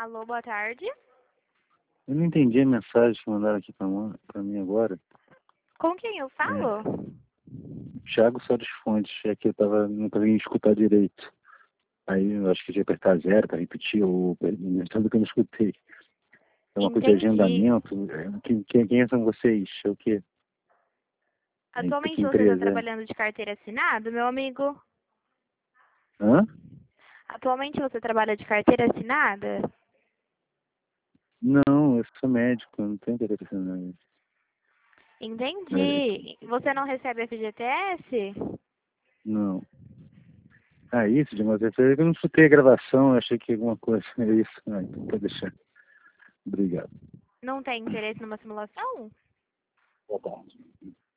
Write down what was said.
Alô, boa tarde. Eu não entendi a mensagem que mandaram aqui pra mim agora. Com quem eu falo? Thiago Soares Fontes, é que não conseguia escutar direito. Aí eu acho que tinha que apertar zero para repetir, ou tudo que eu não escutei. É uma coisa de Entendi. agendamento. Quem são vocês? É o quê? Que Atualmente você está empresa é? trabalhando de carteira assinada, meu amigo? Hã? Atualmente você trabalha de carteira assinada? Não, eu sou médico, eu não tenho interesse nisso. Entendi. Você não recebe FGTS? Não. Ah, isso, de uma vez eu não escutei a gravação, eu achei que alguma coisa é isso. Ah, então pode deixar. Obrigado. Não tem interesse numa simulação? Boa tarde.